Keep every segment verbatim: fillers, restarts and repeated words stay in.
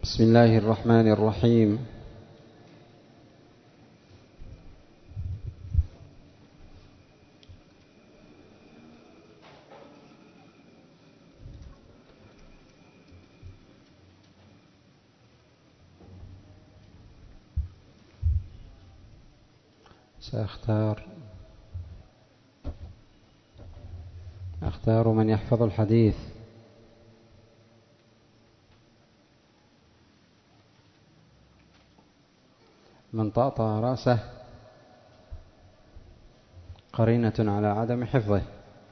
بسم الله الرحمن الرحيم. سأختار أختار من يحفظ الحديث. من طأطأ رأسه قرينة على عدم حفظه.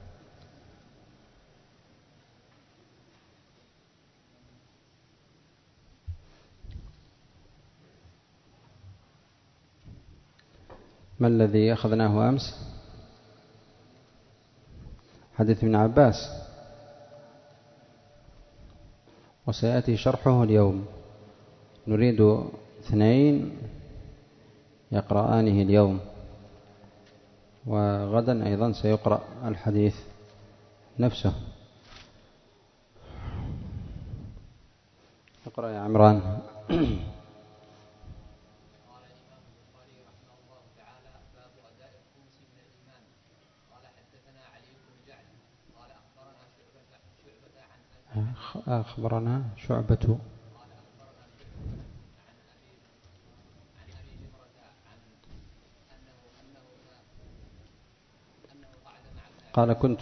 ما الذي أخذناه أمس؟ حديث ابن عباس، وسيأتي شرحه اليوم. نريد اثنين يقرآنه اليوم، وغدا أيضا سيقرأ الحديث نفسه. اقرأ يا عمران. أخبرنا شعبة قال كنت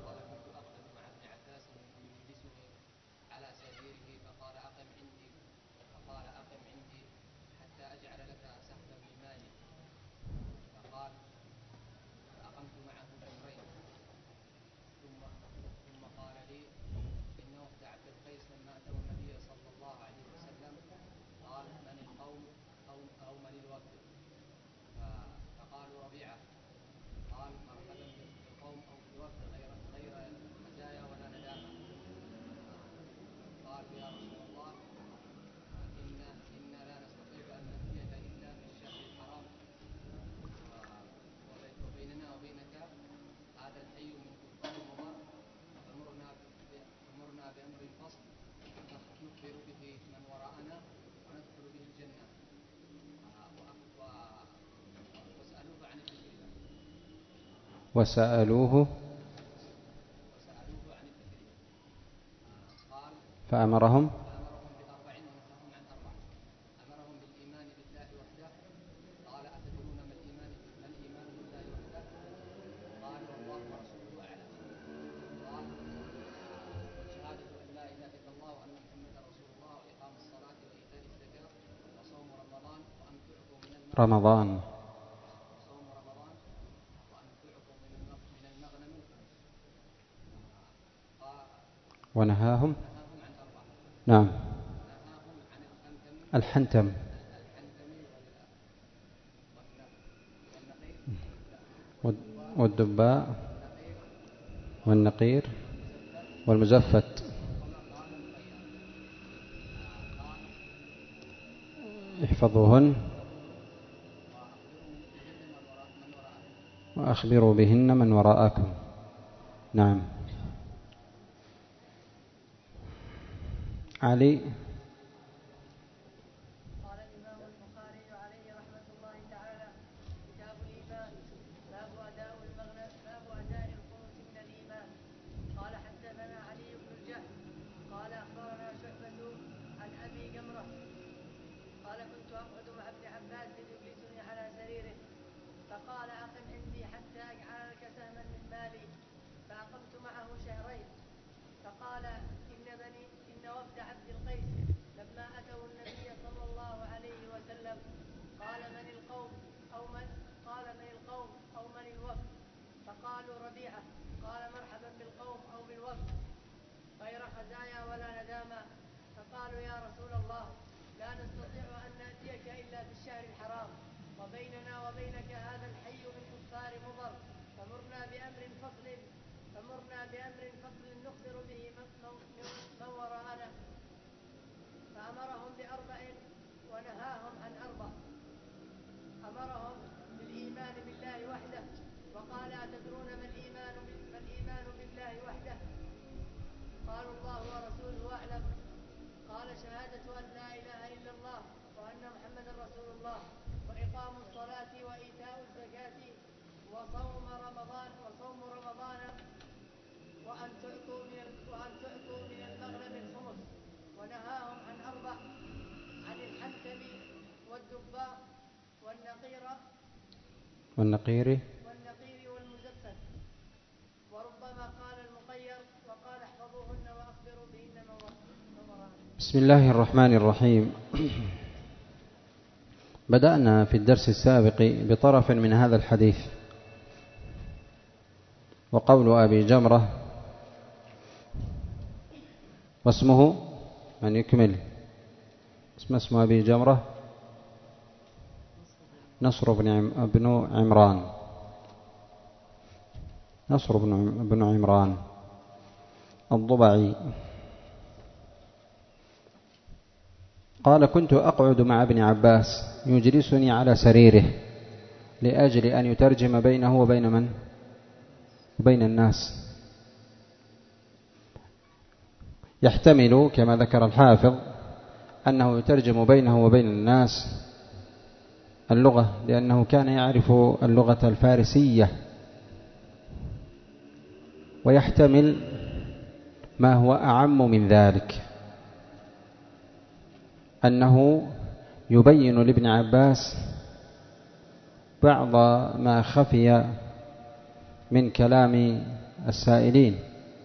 وسألوه فأمرهم رمضان ونهاهم نعم الحنتم والدباء والنقير والمزفت. احفظوهن وأخبروا بهن من وراءكم. نعم. علي. قال الإمام البخاري عليه رحمة الله تعالى: كتاب الإيمان، باب أداء المغنم، باب أداء الخمس من الإيمان. قال حدثنا علي بن الجعد قال أخبرنا شعبة عن أبي جمرة قال: كنت أقعد مع ابن عباس يجلسني على سريره فقال: أقم عندي حتى أجعل لك سهما من مالي، فأقمت معه شهرين. فقال: إن بني إن وفد عبد القيس لما أتوا النبي صلى الله عليه وسلم قال: من القوم أو من قال من القوم أو من الوفد؟ فقالوا: ربيعة. قال: مرحبا بالقوم أو بالوفد، غير خزايا ولا ندامة. فقالوا: يا رسول الله، لا نستطيع أن نأتيك إلا في الشهر الحرام، وبيننا وبينك هذا الحي من كفار مضر، فمرنا بأمر فصل فمرنا بأمر فصل نخبر به من وراءنا. فأمرهم بأربع ونهاهم عن أربع. أمرهم بالإيمان بالله وحده، وقال: أتدرون ما الإيمان ما الإيمان بالله وحده؟ قالوا: الله ورسوله أعلم. قال: شهادة أن لا إله الله وإقام الصلاة وإيتاء الزكاة وصوم رمضان وصوم رمضان وأن تعطوا من وأن تعطوا من المغنم الخمس، ونهاهم عن أربع: عن الحنتم والدباء والنقير والنقير والنقير والمزفت. وربما قال المقير وقال احفظوهن وأخبروا بهن نظرا. بسم الله الرحمن الرحيم. بدأنا في الدرس السابق بطرف من هذا الحديث، وقول أبي جمرة واسمه من يكمل اسم اسم أبي جمرة نصر بن عمران نصر بن عمران الضبعي. قال: كنت أقعد مع ابن عباس يجلسني على سريره لأجل أن يترجم بينه وبين من؟ وبين الناس. يحتمل كما ذكر الحافظ أنه يترجم بينه وبين الناس اللغة، لأنه كان يعرف اللغة الفارسية. ويحتمل ما هو أعم من ذلك، أنه يبين لابن عباس بعض ما خفي من كلام السائلين.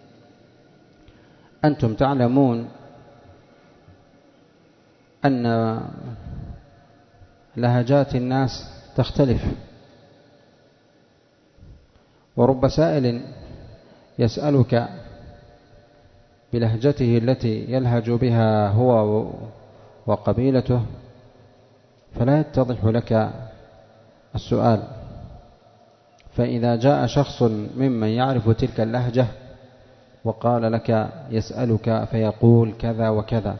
أنتم تعلمون أن لهجات الناس تختلف، ورب سائل يسألك بلهجته التي يلهج بها هو وقبيلته، فلا يتضح لك السؤال. فإذا جاء شخص ممن يعرف تلك اللهجة وقال لك يسألك فيقول كذا وكذا،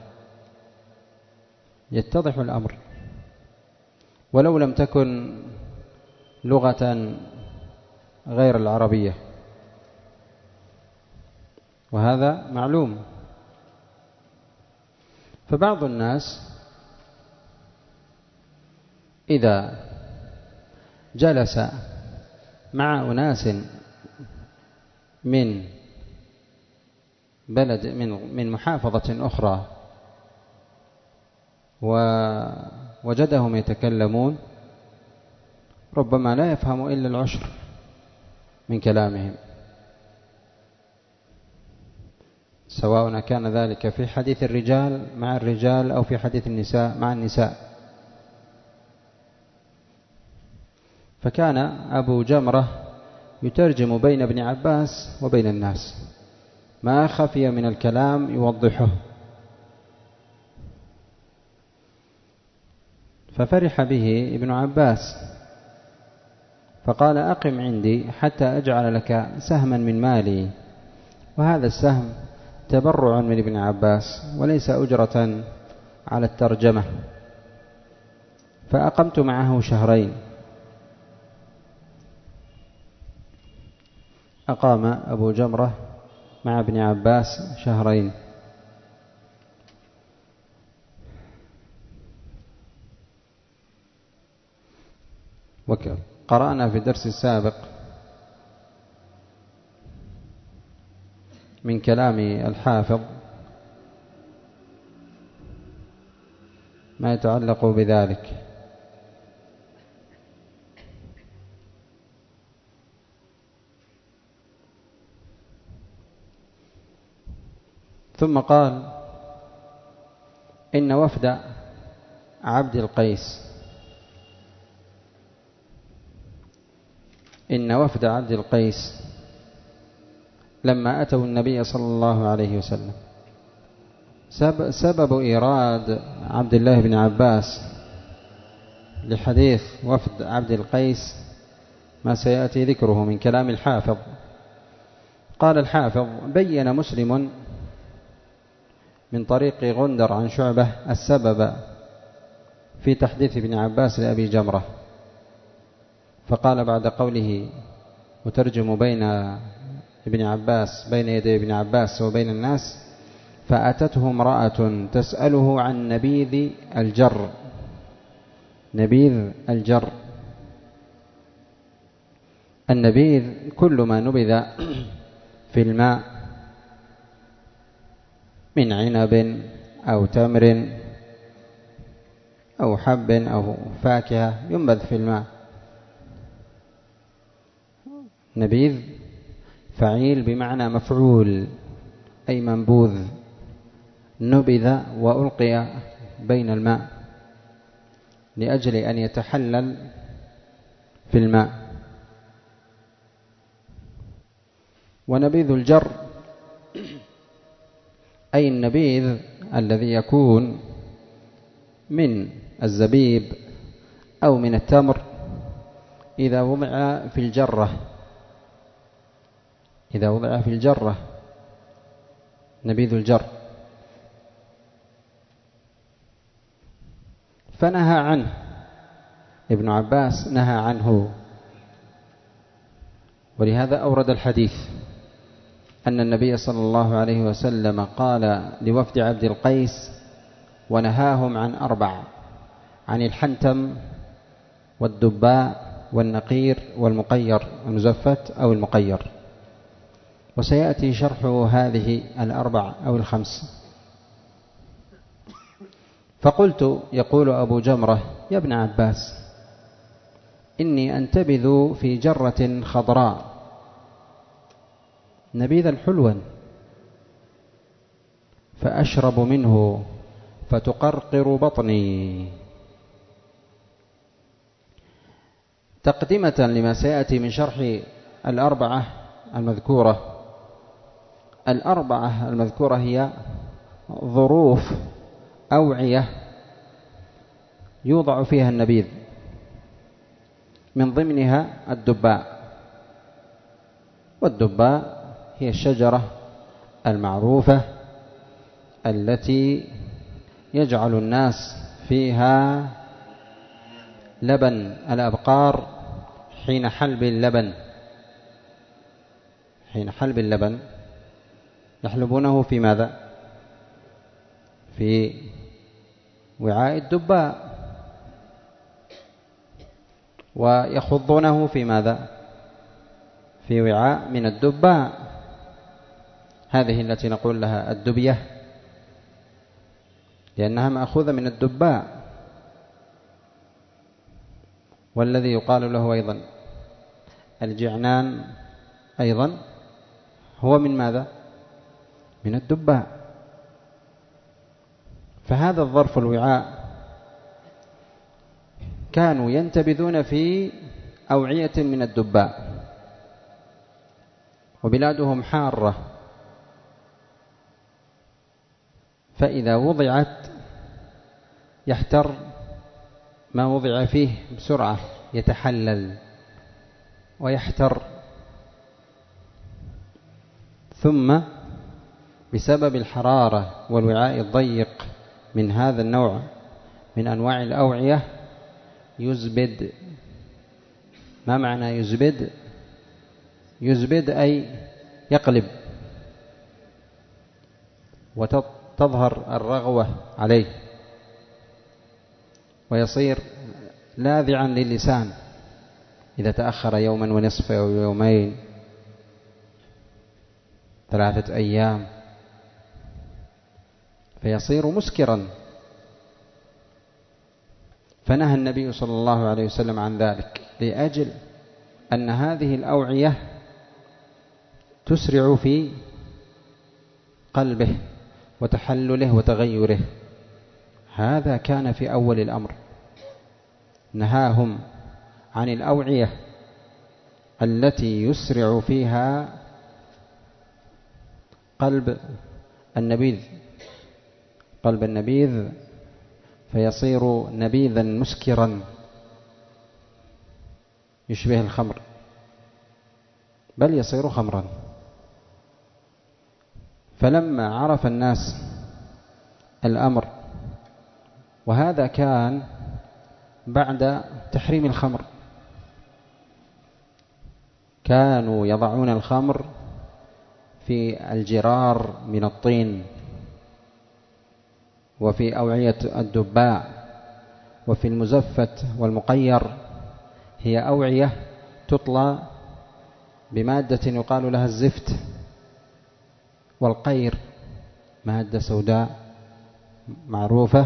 يتضح الأمر، ولو لم تكن لغة غير العربية، وهذا معلوم. فبعض الناس إذا جلس مع أناس من بلد من من محافظة أخرى ووجدهم يتكلمون، ربما لا يفهم إلا العشر من كلامهم، سواء كان ذلك في حديث الرجال مع الرجال أو في حديث النساء مع النساء. فكان أبو جمرة يترجم بين ابن عباس وبين الناس، ما خفي من الكلام يوضحه. ففرح به ابن عباس فقال: أقم عندي حتى أجعل لك سهما من مالي. وهذا السهم تبرع من ابن عباس وليس أجرة على الترجمة. فأقمت معه شهرين. أقام أبو جمرة مع ابن عباس شهرين. وقرأنا في الدرس السابق من كلام الحافظ ما يتعلق بذلك. ثم قال: إن وفد عبد القيس إن وفد عبد القيس لما أتوا النبي صلى الله عليه وسلم. سبب إيراد عبد الله بن عباس لحديث وفد عبد القيس ما سيأتي ذكره من كلام الحافظ. قال الحافظ: بين مسلم من طريق غندر عن شعبة السبب في تحديث ابن عباس لأبي جمرة، فقال بعد قوله مترجم بين ابن عباس بين يدي ابن عباس وبين الناس: فأتته امرأة تسأله عن نبيذ الجر نبيذ الجر. النبيذ كل ما نبذ في الماء من عنب أو تمر أو حب أو فاكهة ينبذ في الماء. نبيذ فعيل بمعنى مفعول، أي منبوذ، نبذ وألقي بين الماء لأجل أن يتحلل في الماء. ونبيذ الجر أي النبيذ الذي يكون من الزبيب أو من التمر إذا وضع في الجرة، إذا وضع في الجرة نبيذ الجر. فنهى عنه ابن عباس، نهى عنه، ولهذا أورد الحديث أن النبي صلى الله عليه وسلم قال لوفد عبد القيس ونهاهم عن أربع: عن الحنتم والدباء والنقير والمقير، المزفت أو المقير. وسيأتي شرح هذه الأربع أو الخمس. فقلت، يقول أبو جمرة: يا ابن عباس، إني أنتبذ في جرة خضراء نبيذا حلوا فأشرب منه فتقرقر بطني. تقدمة لما سيأتي من شرح الأربعة المذكورة. الأربعة المذكورة هي ظروف أوعية يوضع فيها النبيذ، من ضمنها الدباء. والدباء هي الشجرة المعروفة التي يجعل الناس فيها لبن الأبقار حين حلب اللبن، حين حلب اللبن يحلبونه في ماذا؟ في وعاء الدباء. ويخضونه في ماذا؟ في وعاء من الدباء، هذه التي نقول لها الدبية، لأنها مأخوذة من الدباء. والذي يقال له أيضا الجعنان أيضا هو من ماذا؟ من الدباء. فهذا الظرف الوعاء كانوا ينتبذون في أوعية من الدباء، وبلادهم حارة، فإذا وضعت يحتر ما وضع فيه بسرعة، يتحلل ويحتر. ثم بسبب الحرارة والوعاء الضيق من هذا النوع من أنواع الأوعية يزبد. ما معنى يزبد؟ يزبد أي يقلب، وتظهر الرغوة عليه، ويصير لاذعا للسان إذا تأخر يوما ونصف أو يومين ثلاثة أيام، فيصير مسكرا. فنهى النبي صلى الله عليه وسلم عن ذلك، لأجل أن هذه الأوعية تسرع في قلبه وتحلله وتغيره. هذا كان في أول الأمر، نهاهم عن الأوعية التي يسرع فيها قلب النبيذ قلب النبيذ فيصير نبيذا مسكرا يشبه الخمر، بل يصير خمرا. فلما عرف الناس الأمر، وهذا كان بعد تحريم الخمر، كانوا يضعون الخمر في الجرار من الطين وفي أوعية الدباء وفي المزفت والمقير هي أوعية تطلى بمادة يقال لها الزفت، والقير مادة سوداء معروفة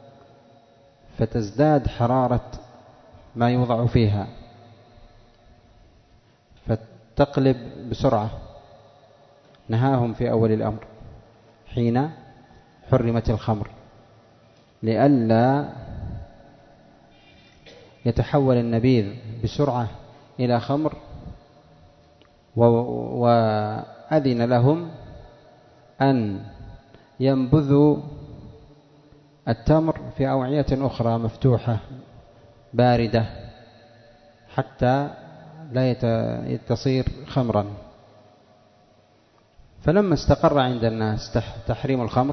فتزداد حرارة ما يوضع فيها فتقلب بسرعة. نهاهم في أول الأمر حين حرمت الخمر لئلا يتحول النبيذ بسرعة إلى خمر، وأذن لهم أن ينبذوا التمر في أوعية أخرى مفتوحة باردة حتى لا تصير خمرا. فلما استقر عند الناس تحريم الخمر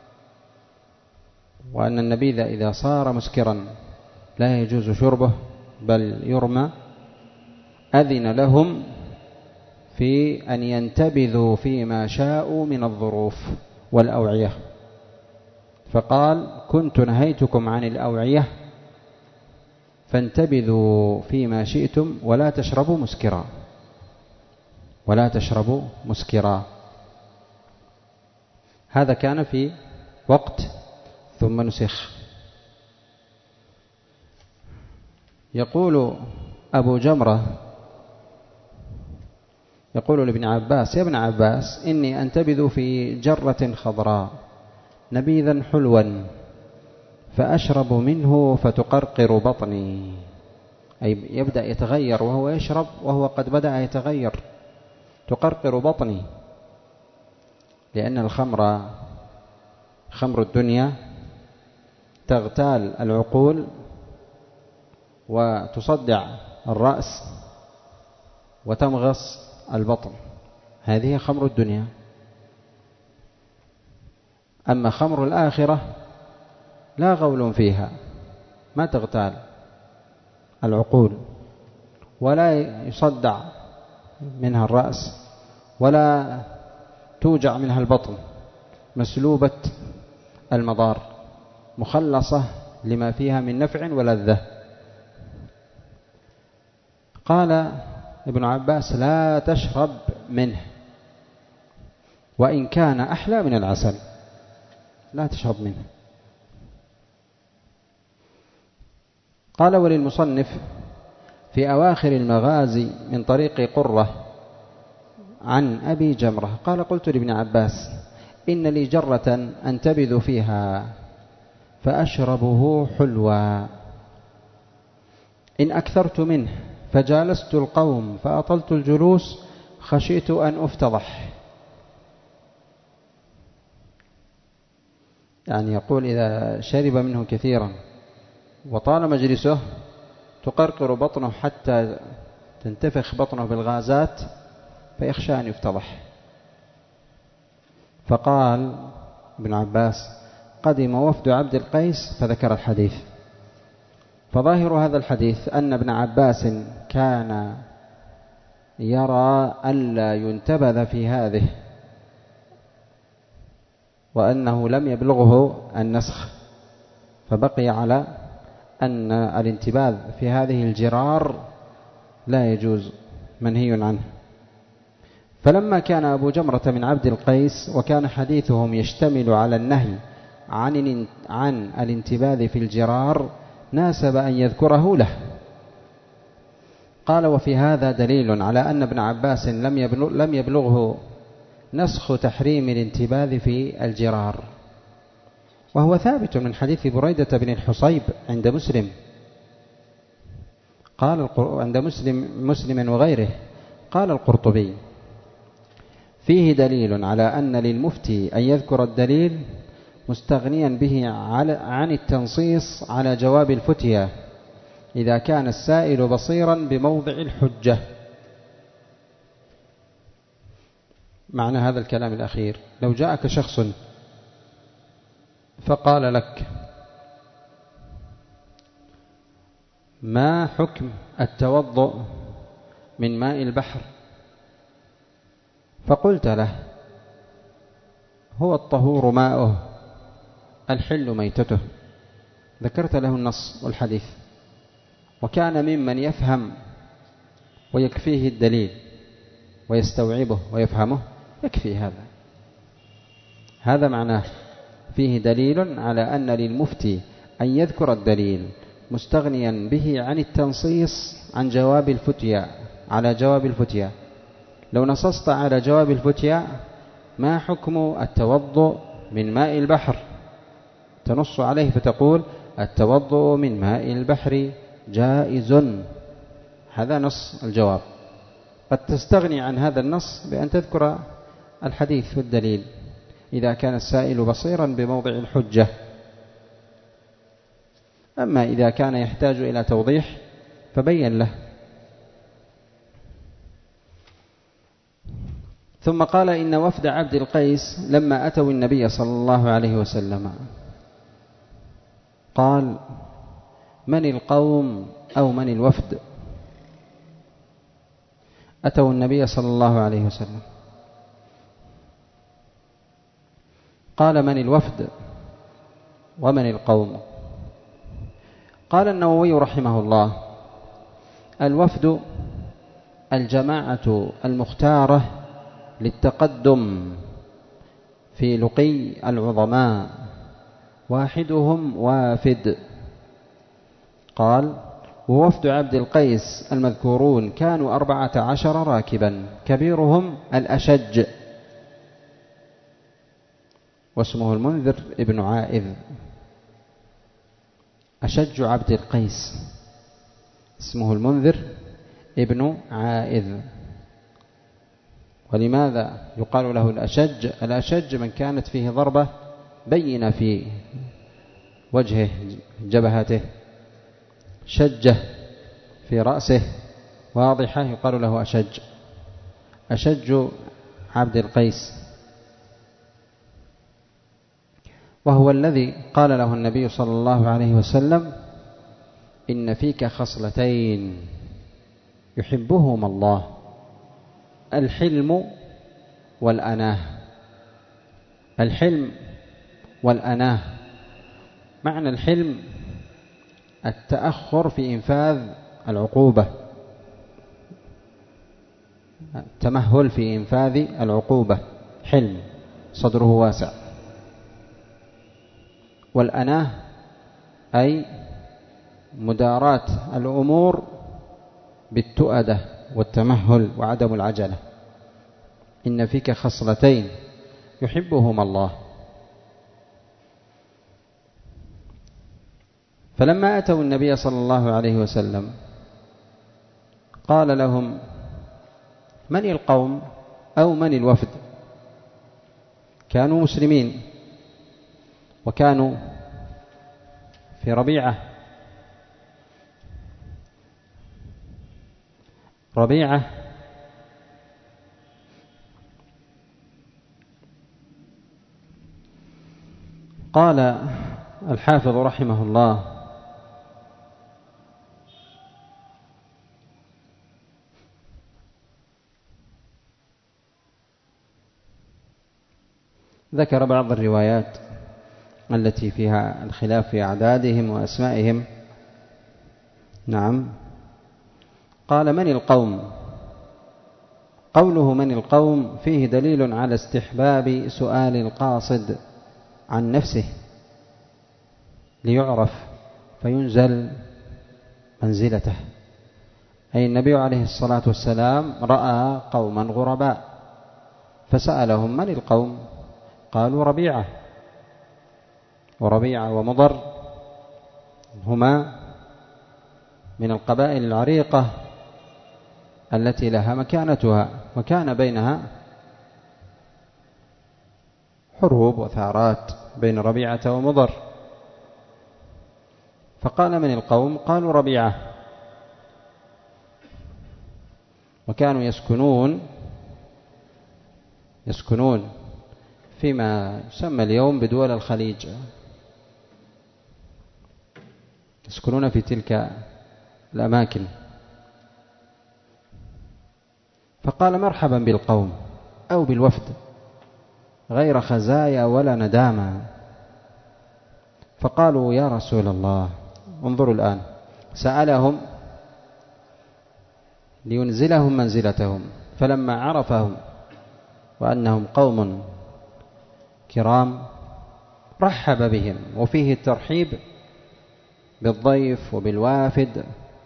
وأن النبيذ إذا صار مسكرا لا يجوز شربه بل يرمى، أذن لهم في أن ينتبذوا فيما شاءوا من الظروف والأوعية، فقال كنت نهيتكم عن الأوعية فانتبذوا فيما شئتم ولا تشربوا مسكرا ولا تشربوا مسكرا. هذا كان في وقت ثم نسخ. يقول أبو جمرة يقول لابن عباس: يا ابن عباس إني أنتبذ في جرة خضراء نبيذا حلوا فأشرب منه فتقرقر بطني، أي يبدأ يتغير وهو يشرب وهو قد بدأ يتغير، تقرقر بطني، لأن الخمر خمر الدنيا تغتال العقول وتصدع الرأس وتمغص البطن، هذه خمر الدنيا. أما خمر الآخرة لا غول فيها، ما تغتال العقول ولا يصدع منها الرأس ولا توجع منها البطن، مسلوبة المضار، مخلصة لما فيها من نفع ولذة. قال ابن عباس: لا تشرب منه وإن كان أحلى من العسل، لا تشرب منه. قال وللمصنف في أواخر المغازي من طريق قرة عن أبي جمرة قال: قلت لابن عباس: إن لي جرة أنتبذ فيها فأشربه حلوا، إن أكثرت منه فجالست القوم فأطلت الجلوس خشيت أن أفتضح. يعني يقول إذا شرب منه كثيرا وطال مجلسه تقرقر بطنه حتى تنتفخ بطنه بالغازات فيخشى أن يفتضح. فقال ابن عباس: قدم وفد عبد القيس فذكر الحديث. فظاهر هذا الحديث أن ابن عباس كان يرى ألا ينتبذ في هذه، وأنه لم يبلغه النسخ، فبقي على أن الانتباذ في هذه الجرار لا يجوز، منهي عنه. فلما كان أبو جمرة من عبد القيس وكان حديثهم يشتمل على النهي عن عن الانتباذ في الجرار ناسب أن يذكره له. قال: وفي هذا دليل على أن ابن عباس لم يبلغ لم يبلغه نسخ تحريم الانتباذ في الجرار، وهو ثابت من حديث بريدة بن الحصيب عند مسلم. قال عند مسلم مسلم وغيره. قال القرطبي: فيه دليل على أن للمفتي أن يذكر الدليل مستغنيا به عن التنصيص على جواب الفتية إذا كان السائل بصيرا بموضع الحجة. معنى هذا الكلام الأخير: لو جاءك شخص فقال لك: ما حكم التوضؤ من ماء البحر؟ فقلت له: هو الطهور ماؤه الحل ميتته، ذكرت له النص والحديث، وكان ممن يفهم ويكفيه الدليل ويستوعبه ويفهمه، يكفي هذا. هذا معناه فيه دليل على أن للمفتي أن يذكر الدليل مستغنيا به عن التنصيص عن جواب الفتيا على جواب الفتيا. لو نصصت على جواب الفتيا: ما حكم التوضؤ من ماء البحر؟ تنص عليه فتقول: التوضؤ من ماء البحر جائز. هذا نص الجواب. قد تستغني عن هذا النص بأن تذكر الحديث والدليل إذا كان السائل بصيرا بموضع الحجة. أما إذا كان يحتاج إلى توضيح فبين له. ثم قال: إن وفد عبد القيس لما أتوا النبي صلى الله عليه وسلم قال: من القوم أو من الوفد؟ أتوا النبي صلى الله عليه وسلم قال: من الوفد ومن القوم؟ قال النووي رحمه الله: الوفد الجماعة المختارة للتقدم في لقي العظماء، واحدهم وافد. قال: ووفد عبد القيس المذكورون كانوا أربعة عشر راكبا، كبيرهم الأشج واسمه المنذر ابن عائذ. أشج عبد القيس اسمه المنذر ابن عائذ. ولماذا يقال له الأشج؟ الأشج من كانت فيه ضربة بينة في وجهه جبهته، شجة في رأسه واضحة، يقال له أشج. أشج عبد القيس، وهو الذي قال له النبي صلى الله عليه وسلم: إن فيك خصلتين يحبهما الله، الحلم والأناه. الحلم والأناه، معنى الحلم التأخر في إنفاذ العقوبة، التمهل في إنفاذ العقوبة، حلم صدره واسع. والأناه أي مداراة الأمور بالتؤدة والتمهل وعدم العجلة. إن فيك خصلتين يحبهما الله. فلما أتوا النبي صلى الله عليه وسلم قال لهم: من القوم أو من الوفد؟ كانوا مسلمين، وكانوا في ربيعة ربيعة قال الحافظ رحمه الله: ذكر بعض الروايات التي فيها الخلاف في أعدادهم وأسمائهم. نعم، قال: من القوم؟ قوله من القوم فيه دليل على استحباب سؤال القاصد عن نفسه ليعرف فينزل منزلته. أي النبي عليه الصلاة والسلام رأى قوما غرباء فسألهم: من القوم؟ قالوا: ربيعة. وربيعة ومضر هما من القبائل العريقة التي لها مكانتها، وكان بينها حروب وثارات بين ربيعة ومضر. فقال: من القوم؟ قالوا: ربيعة. وكانوا يسكنون يسكنون فيما يسمى اليوم بدول الخليج، يسكنون في تلك الأماكن. فقال: مرحبا بالقوم أو بالوفد، غير خزايا ولا ندامة. فقالوا يا رسول الله، انظروا الآن، سألهم لينزلهم منزلتهم، فلما عرفهم وأنهم قوم كرام رحب بهم، وفيه الترحيب بالضيف وبالوافد،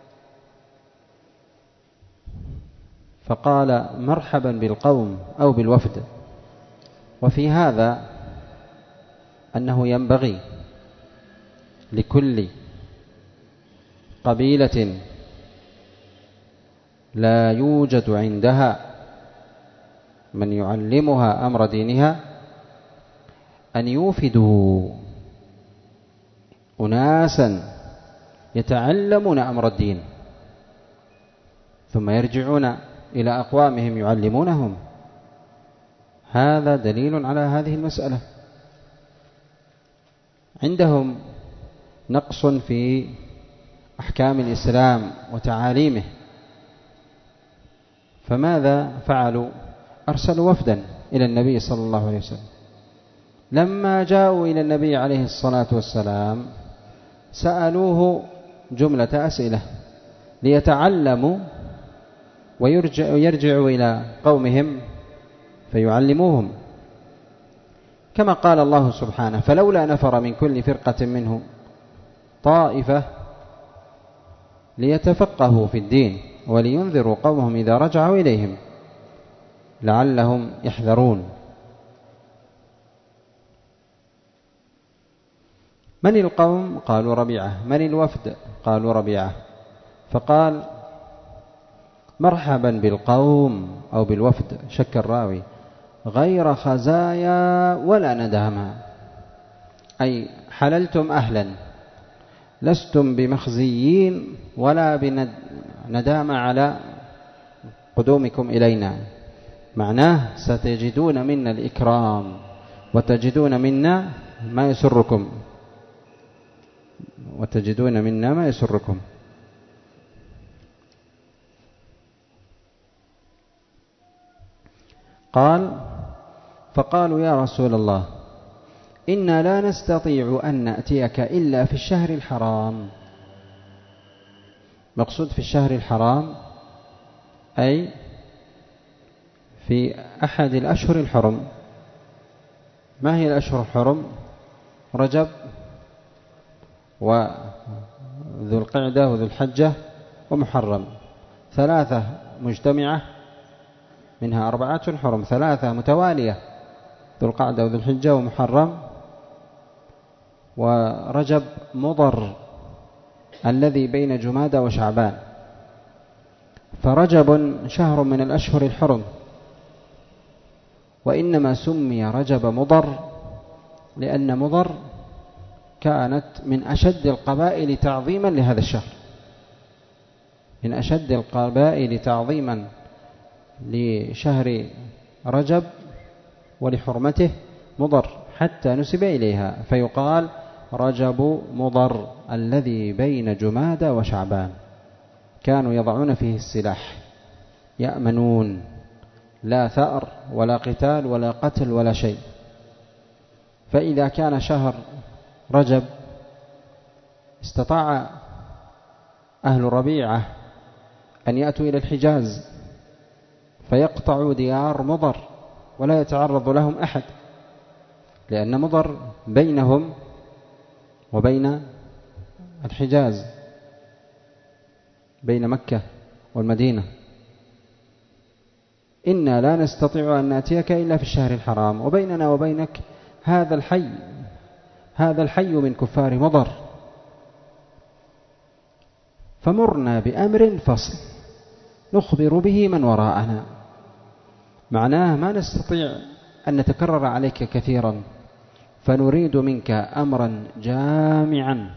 فقال مرحبا بالقوم أو بالوفد. وفي هذا أنه ينبغي لكل قبيلة لا يوجد عندها من يعلمها أمر دينها أن يوفدوا أناسا يتعلمون أمر الدين ثم يرجعون إلى أقوامهم يعلمونهم. هذا دليل على هذه المسألة. عندهم نقص في أحكام الإسلام وتعاليمه، فماذا فعلوا؟ أرسلوا وفدا إلى النبي صلى الله عليه وسلم. لما جاءوا إلى النبي عليه الصلاة والسلام سألوه جملة أسئلة ليتعلموا ويرجعوا إلى قومهم فيعلموهم، كما قال الله سبحانه: فلولا نفر من كل فرقة منهم طائفة ليتفقهوا في الدين ولينذروا قومهم إذا رجعوا إليهم لعلهم يحذرون. من القوم؟ قالوا ربيعة. من الوفد؟ قالوا ربيعة. فقال: مرحبا بالقوم أو بالوفد، شك الراوي، غير خزايا ولا ندامة، أي حللتم أهلا، لستم بمخزيين ولا بندامة على قدومكم إلينا. معناه ستجدون منا الإكرام وتجدون منا ما يسركم وتجدون منا ما يسركم. قال: فقالوا يا رسول الله إنا لا نستطيع أن نأتيك إلا في الشهر الحرام. مقصود في الشهر الحرام أي في أحد الأشهر الحرم. ما هي الأشهر الحرم؟ رجب وذو القعدة وذو الحجة ومحرم، ثلاثة مجتمعة، منها أربعة حرم، ثلاثة متوالية، ذو القعدة وذو الحجة ومحرم، ورجب مضر الذي بين جمادى وشعبان. فرجب شهر من الأشهر الحرم، وإنما سمي رجب مضر لأن مضر كانت من أشد القبائل تعظيما لهذا الشهر، من أشد القبائل تعظيما لشهر رجب ولحرمته مضر، حتى نسب إليها فيقال رجب مضر الذي بين جمادى وشعبان. كانوا يضعون فيه السلاح، يأمنون، لا ثأر ولا قتال ولا قتل ولا شيء. فإذا كان شهر رجب استطاع أهل ربيعة أن يأتوا إلى الحجاز فيقطعوا ديار مضر ولا يتعرض لهم أحد، لأن مضر بينهم وبين الحجاز، بين مكة والمدينة. إنا لا نستطيع أن نأتيك إلا في الشهر الحرام، وبيننا وبينك هذا الحي، هذا الحي من كفار مضر، فمرنا بأمر فصل نخبر به من وراءنا. معناه ما نستطيع أن نتكرر عليك كثيرا، فنريد منك أمرا جامعا،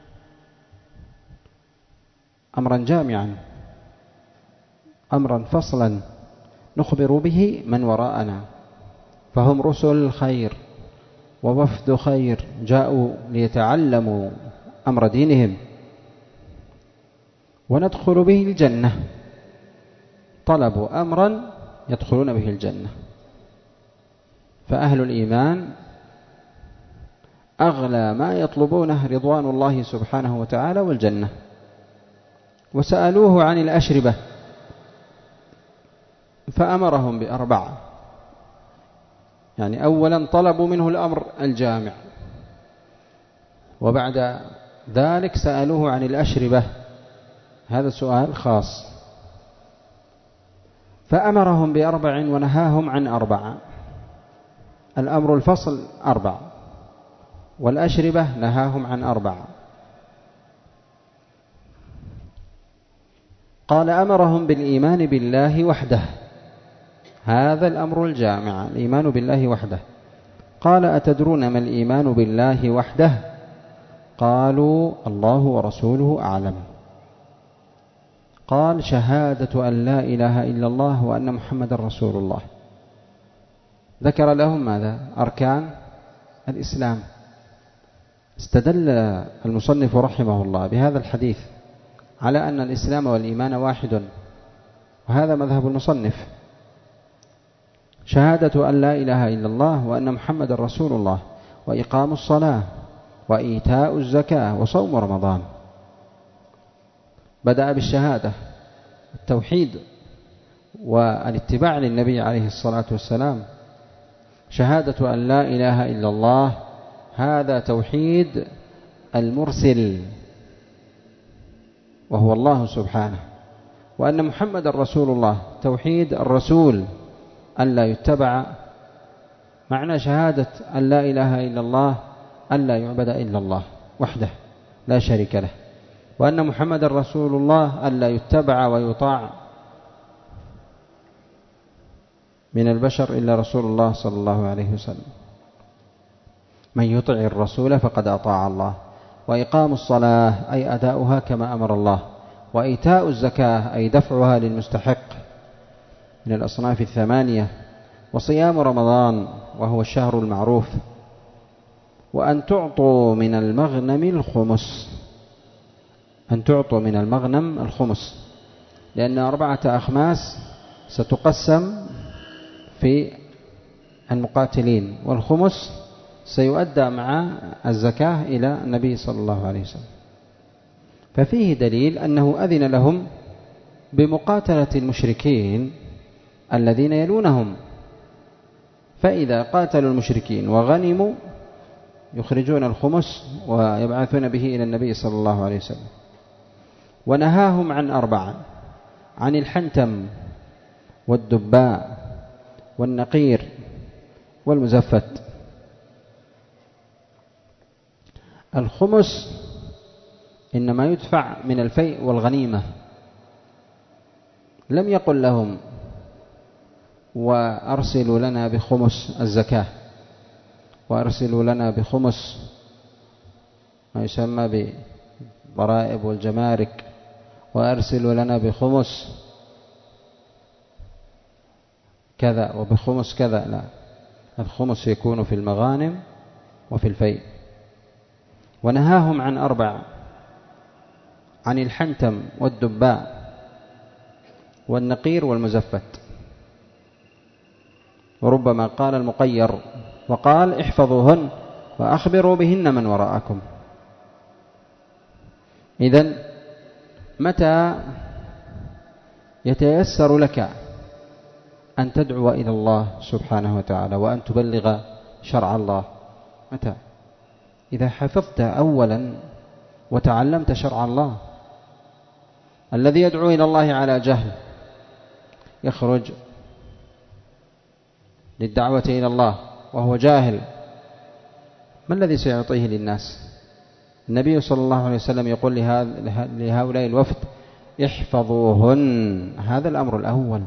أمرا جامعا، أمرا فصلا نخبر به من وراءنا. فهم رسل خير ووفد خير جاءوا ليتعلموا أمر دينهم، وندخل به الجنة، طلبوا أمرا يدخلون به الجنة. فأهل الإيمان أغلى ما يطلبونه رضوان الله سبحانه وتعالى والجنة. وسألوه عن الأشربة فأمرهم بأربعة، يعني أولا طلبوا منه الأمر الجامع، وبعد ذلك سألوه عن الأشربة، هذا سؤال خاص، فأمرهم بأربع ونهاهم عن أربعة. الأمر الفصل أربع، والأشربة نهاهم عن أربع. قال أمرهم بالإيمان بالله وحده، هذا الأمر الجامع، الإيمان بالله وحده. قال أتدرون ما الإيمان بالله وحده؟ قالوا الله ورسوله أعلم. قال شهادة أن لا إله إلا الله وأن محمد رسول الله. ذكر لهم ماذا؟ أركان الإسلام. استدل المصنف رحمه الله بهذا الحديث على أن الإسلام والإيمان واحد، وهذا مذهب المصنف. شهادة أن لا إله إلا الله وأن محمد رسول الله، وإقام الصلاة، وإيتاء الزكاة، وصوم رمضان. بدأ بالشهادة، التوحيد والاتباع للنبي عليه الصلاة والسلام. شهادة أن لا إله إلا الله هذا توحيد المرسل وهو الله سبحانه، وأن محمد رسول الله توحيد الرسول أن لا يتبع. معنى شهادة أن لا إله إلا الله أن لا يعبد إلا الله وحده لا شريك له، وأن محمد رسول الله أن لا يتبع ويطاع من البشر إلا رسول الله صلى الله عليه وسلم. من يطع الرسول فقد أطاع الله. وإقام الصلاة أي أداؤها كما أمر الله، وإيتاء الزكاة أي دفعها للمستحق من الأصناف الثمانية، وصيام رمضان وهو الشهر المعروف، وأن تعطوا من المغنم الخمس، أن تعطوا من المغنم الخمس، لأن أربعة أخماس ستقسم في المقاتلين، والخمس سيؤدى مع الزكاة إلى النبي صلى الله عليه وسلم. ففيه دليل أنه أذن لهم بمقاتلة المشركين الذين يلونهم، فإذا قاتلوا المشركين وغنموا يخرجون الخمس ويبعثون به إلى النبي صلى الله عليه وسلم. ونهاهم عن أربعة: عن الحنتم والدباء والنقير والمزفت. الخمس إنما يدفع من الفيء والغنيمة، لم يقل لهم وأرسلوا لنا بخمس الزكاة، وأرسلوا لنا بخمس ما يسمى بالضرائب والجمارك، وأرسلوا لنا بخمس كذا وبخمس كذا. لا، الخمس يكون في المغانم وفي الفيء. ونهاهم عن أربع: عن الحنتم والدباء والنقير والمزفت. وربما قال المقير وقال احفظوهن وأخبروا بهن من وراءكم. إذن متى يتيسر لك أن تدعو إلى الله سبحانه وتعالى وأن تبلغ شرع الله؟ متى؟ إذا حفظت أولا وتعلمت شرع الله. الذي يدعو إلى الله على جهل يخرج للدعوة إلى الله وهو جاهل، ما الذي سيعطيه للناس؟ النبي صلى الله عليه وسلم يقول لهؤلاء الوفد احفظوهن، هذا الأمر الأول،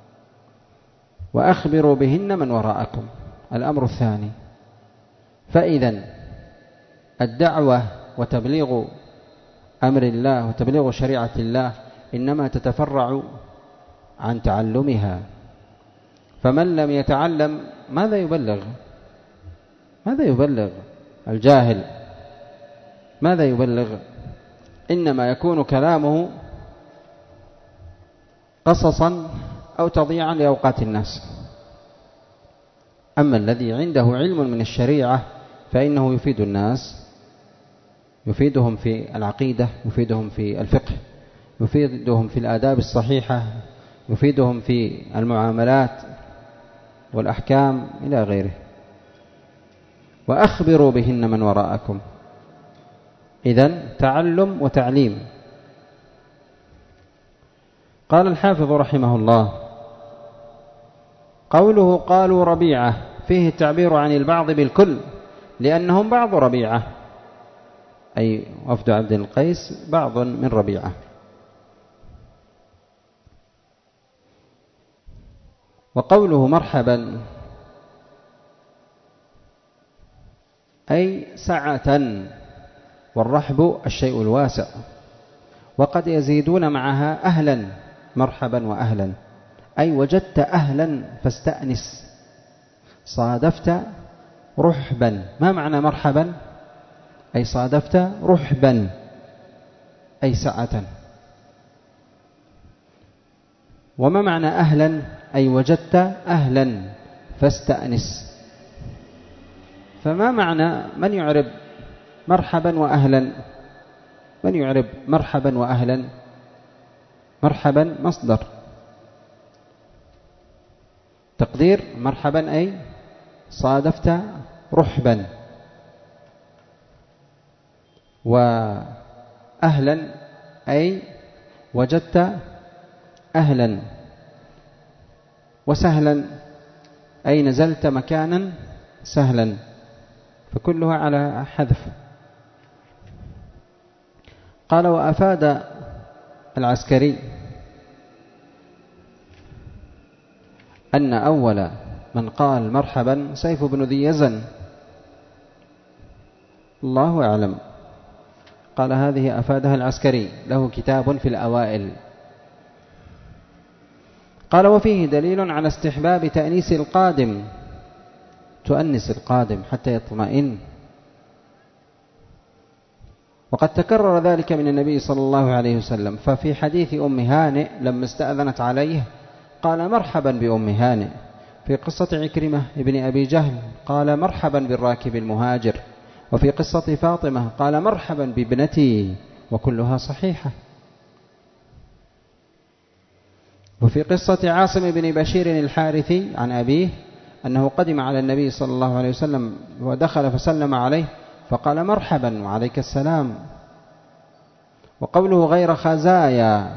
وأخبروا بهن من وراءكم، الأمر الثاني. فإذا الدعوة وتبليغ أمر الله وتبليغ شريعة الله إنما تتفرع عن تعلمها. فمن لم يتعلم ماذا يبلغ؟ ماذا يبلغ؟ الجاهل ماذا يبلغ؟ إنما يكون كلامه قصصا أو تضييعا لأوقات الناس. أما الذي عنده علم من الشريعة فإنه يفيد الناس، يفيدهم في العقيدة، يفيدهم في الفقه، يفيدهم في الآداب الصحيحة، يفيدهم في المعاملات والأحكام إلى غيره. وأخبروا بهن من وراءكم. إذن تعلم وتعليم. قال الحافظ رحمه الله: قوله قالوا ربيعة فيه التعبير عن البعض بالكل، لأنهم بعض ربيعة، أي وفد عبد القيس بعض من ربيعة. وقوله مرحبا أي سعة، والرحب الشيء الواسع، وقد يزيدون معها أهلا، مرحبا وأهلا، أي وجدت أهلا فاستأنس، صادفت رحبا. ما معنى مرحبا؟ أي صادفت رحبا أي سعة. وما معنى أهلا؟ أي وجدت أهلا فاستأنس. فما معنى من يعرب مرحبا وأهلا؟ من يعرب مرحبا وأهلا؟ مرحبا مصدر، تقدير مرحبا أي صادفت رحبا، وأهلا أي وجدت أهلا، وسهلا أي نزلت مكانا سهلا، فكلها على حذف. قال: وأفاد العسكري أن أول من قال مرحبا سيف بن ذي يزن، الله أعلم. قال: هذه أفادها العسكري، له كتاب في الأوائل. قال: وفيه دليل على استحباب تأنيس القادم، تؤنس القادم حتى يطمئن. وقد تكرر ذلك من النبي صلى الله عليه وسلم، ففي حديث أم هانئ لما استأذنت عليه قال: مرحبا بأم هانئ. في قصة عكرمة ابن أبي جهل قال: مرحبا بالراكب المهاجر. وفي قصة فاطمة قال: مرحبا بابنتي، وكلها صحيحة. وفي قصة عاصم بن بشير الحارثي عن أبيه أنه قدم على النبي صلى الله عليه وسلم ودخل فسلم عليه فقال: مرحبا وعليك السلام. وقوله غير خزايا،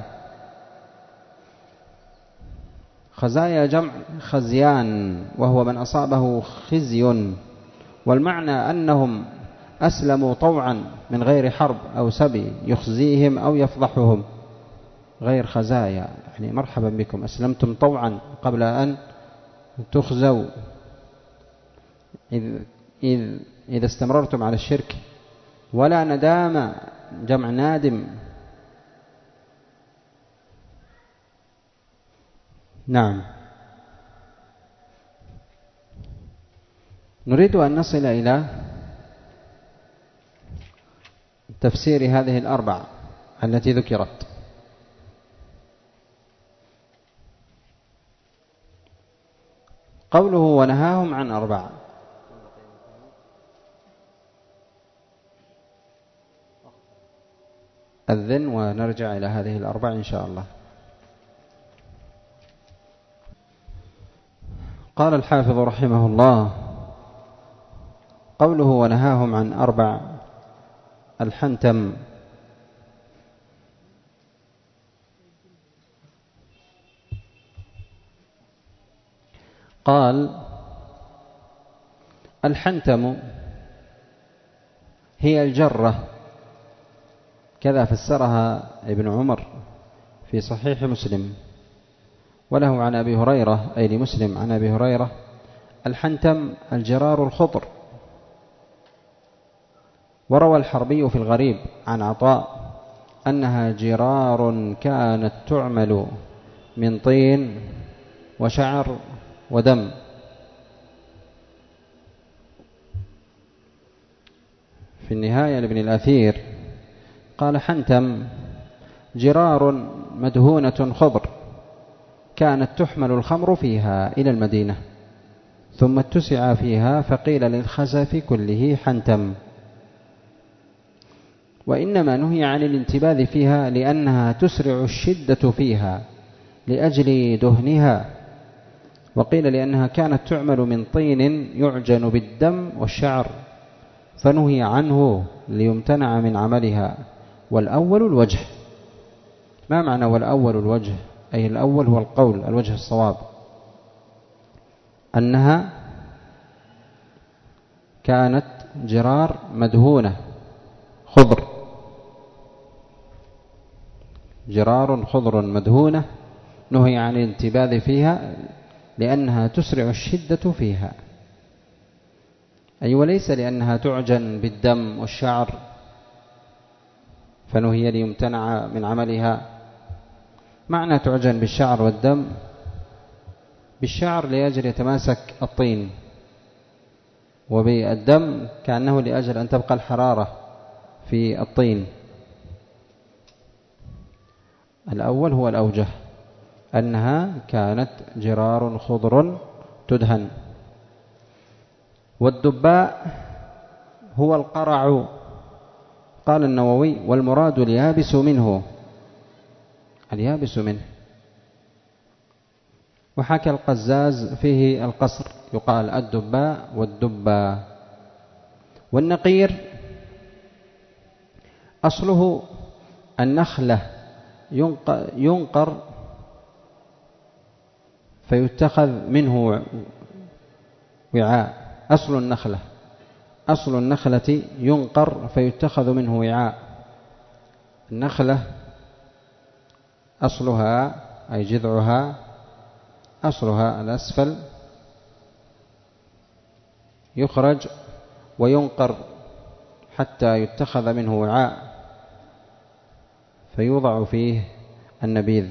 خزايا جمع خزيان، وهو من أصابه خزي، والمعنى أنهم أسلموا طوعا من غير حرب أو سبي يخزيهم أو يفضحهم. غير خزايا يعني مرحبا بكم، أسلمتم طوعا قبل أن تخزوا، إذ, إذ إذا استمررتم على الشرك. ولا ندام جمع نادم. نعم. نريد أن نصل إلى تفسير هذه الأربع التي ذكرت. قوله ونهاهم عن أربع، أذن ونرجع إلى هذه الأربع إن شاء الله. قال الحافظ رحمه الله: قوله ونهاهم عن أربع، الحنتم قال: الحنتم هي الجرة، كذا فسرها ابن عمر في صحيح مسلم. وله عن أبي هريرة، أي لمسلم عن أبي هريرة: الحنتم الجرار الخضر. وروى الحربي في الغريب عن عطاء أنها جرار كانت تعمل من طين وشعر ودم. في النهاية لابن الأثير قال: حنتم جرار مدهونة خضر كانت تحمل الخمر فيها إلى المدينة. ثم اتسع فيها فقيل للخزف كله حنتم. وإنما نهي عن الانتباذ فيها لأنها تسرع الشدة فيها لأجل دهنها، وقيل لأنها كانت تعمل من طين يعجن بالدم والشعر فنهي عنه ليمتنع من عملها. والأول الوجه. ما معنى والأول الوجه؟ أي الأول هو القول، الوجه الصواب، أنها كانت جرار مدهونة خضر، جرار خضر مدهونة، نهي عن الانتباذ فيها لأنها تسرع الشدة فيها، أي وليس لأنها تعجن بالدم والشعر فنهي ليمتنع من عملها. معنى تعجن بالشعر والدم، بالشعر لأجل يتماسك الطين، وبالدم كأنه لأجل أن تبقى الحرارة في الطين. الأول هو الأوجه، أنها كانت جرار خضر تدهن. والدباء هو القرع. قال النووي: والمراد اليابس منه، اليابس منه. وحكى القزاز فيه القصر، يقال الدباء والدبا. والنقير أصله النخلة ينقر فيتخذ منه وعاء. أصل النخلة أصل النخلة ينقر فيتخذ منه وعاء. النخلة أصلها أي جذعها، أصلها الأسفل يخرج وينقر حتى يتخذ منه وعاء فيوضع فيه النبيذ.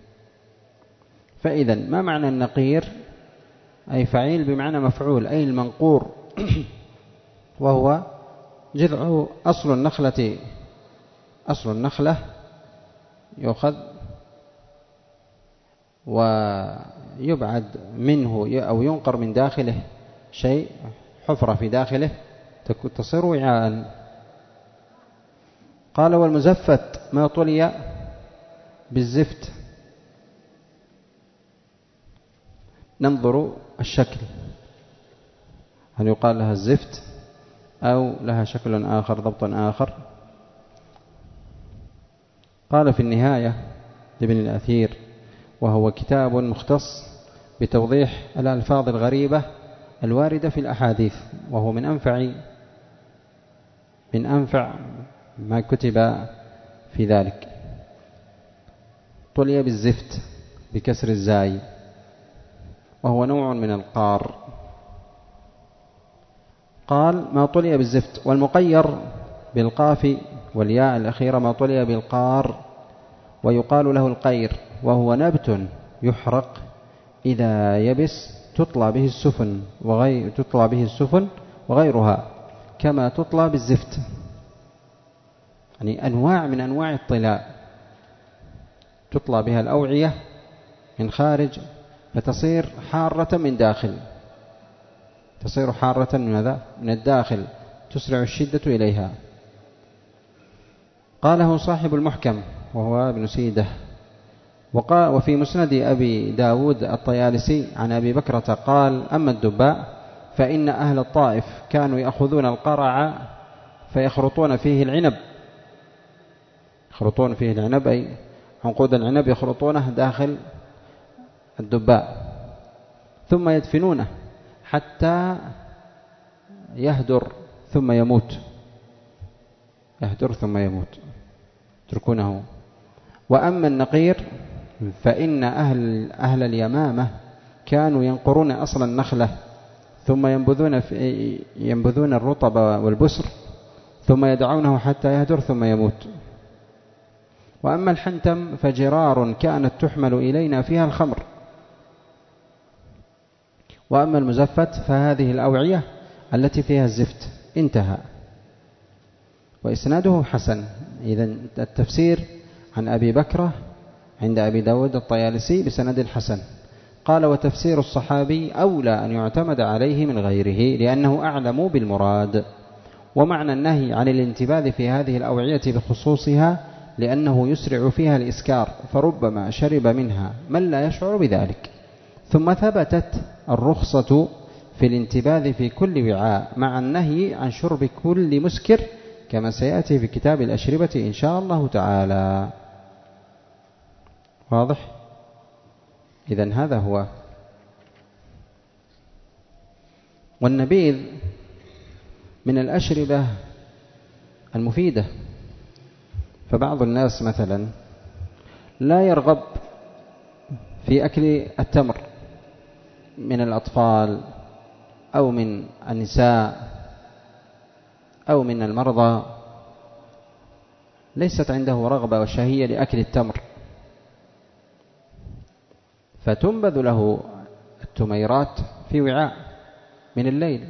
فإذا ما معنى النقير؟ أي فعيل بمعنى مفعول، أي المنقور، وهو جذعه أصل النخلة. أصل النخلة يؤخذ ويبعد منه أو ينقر من داخله شيء، حفرة في داخله تصير وعاء. قال: والمزفت ما طلي بالزفت. ننظر الشكل، هل يقال لها الزفت أو لها شكل آخر، ضبط آخر؟ قال في النهاية لابن الأثير، وهو كتاب مختص بتوضيح الألفاظ الغريبة الواردة في الأحاديث، وهو من أنفع من أنفع ما كتب في ذلك. طلي بالزفت بكسر الزاي، وهو نوع من القار. قال: ما طلي بالزفت. والمقير بالقاف والياء الأخيرة ما طلي بالقار، ويقال له القير، وهو نبت يحرق إذا يبس تطلى به السفن وغير تطلى به السفن وغيرها، كما تطلى بالزفت. يعني أنواع من أنواع الطلاء تطلى بها الأوعية من خارج فتصير حارة من داخل، تصير حارة من هذا من الداخل، تسرع الشدة إليها. قاله صاحب المحكم وهو ابن سيده. وقال: وفي مسند أبي داود الطيالسي عن أبي بكرة قال: أما الدباء فإن أهل الطائف كانوا يأخذون القرع فيخرطون فيه العنب، يخرطون فيه العنب أي عنقود العنب يخرطونه داخل الدباء، ثم يدفنونه حتى يهدر ثم يموت، يهدر ثم يموت، يتركونه. وأما النقير فإن أهل, أهل اليمامة كانوا ينقرون أصل النخلة ثم ينبذون, في ينبذون الرطب والبسر ثم يدعونه حتى يهدر ثم يموت. وأما الحنتم فجرار كانت تحمل إلينا فيها الخمر. وأما المزفت فهذه الأوعية التي فيها الزفت. انتهى. وإسناده حسن. إذن التفسير عن أبي بكرة عند أبي داود الطيالسي بسند الحسن. قال وتفسير الصحابي أولى أن يعتمد عليه من غيره لأنه أعلم بالمراد. ومعنى النهي عن الانتباذ في هذه الأوعية بخصوصها لأنه يسرع فيها الإسكار فربما شرب منها من لا يشعر بذلك. ثم ثبتت الرخصة في الانتباذ في كل وعاء مع النهي عن شرب كل مسكر كما سيأتي في كتاب الأشربة إن شاء الله تعالى. واضح؟ إذن هذا هو. والنبيذ من الأشربة المفيدة، فبعض الناس مثلا لا يرغب في أكل التمر من الأطفال أو من النساء أو من المرضى، ليست عنده رغبة وشهية لأكل التمر، فتنبذ له التميرات في وعاء من الليل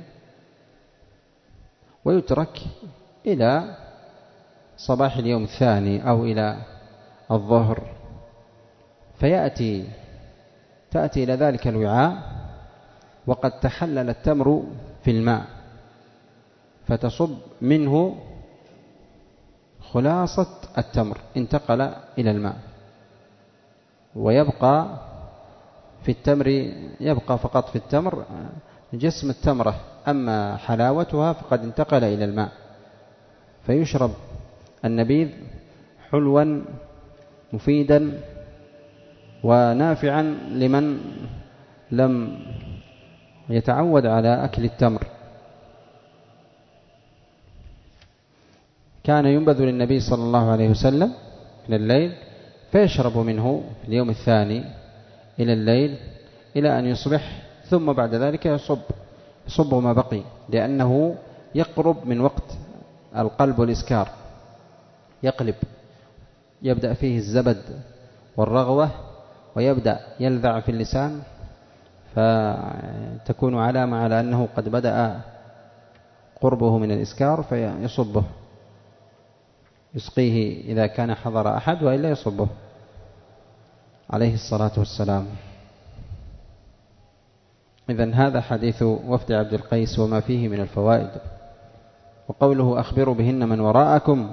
ويترك إلى صباح اليوم الثاني أو إلى الظهر، فيأتي تأتي إلى ذلك الوعاء وقد تحلل التمر في الماء، فتصب منه خلاصة التمر انتقل إلى الماء، ويبقى في التمر يبقى فقط في التمر جسم التمرة، أما حلاوتها فقد انتقل إلى الماء، فيشرب النبيذ حلوا مفيدا ونافعا لمن لم يتعود على أكل التمر. كان ينبذ للنبي صلى الله عليه وسلم من الليل فيشرب منه في اليوم الثاني إلى الليل إلى أن يصبح، ثم بعد ذلك يصب يصب ما بقي، لأنه يقرب من وقت القلب والإسكار، يقلب، يبدأ فيه الزبد والرغوة ويبدأ يلذع في اللسان، فتكون علامة على أنه قد بدأ قربه من الإسكار فيصبه، يسقيه إذا كان حضر أحد وإلا يصبه عليه الصلاة والسلام. إذن هذا حديث وفد عبد القيس وما فيه من الفوائد. وقوله أخبروا بهن من وراءكم،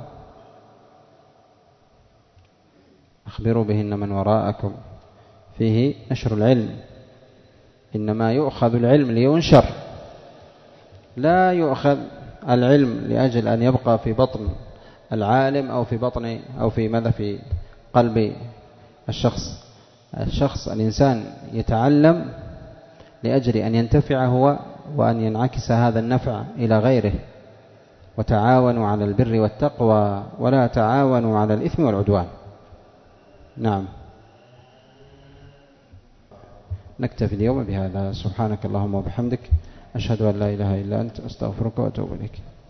أخبروا بهن من وراءكم فيه نشر العلم، إنما يؤخذ العلم لينشر، لا يؤخذ العلم لأجل أن يبقى في بطن العالم أو في بطن أو في ماذا في قلب الشخص. الشخص الإنسان يتعلم لأجل أن ينتفع هو وأن ينعكس هذا النفع إلى غيره. وتعاونوا على البر والتقوى ولا تعاونوا على الإثم والعدوان. نعم، نكتفي اليوم بهذا. سبحانك اللهم وبحمدك، أشهد أن لا إله إلا أنت، أستغفرك وأتوب إليك.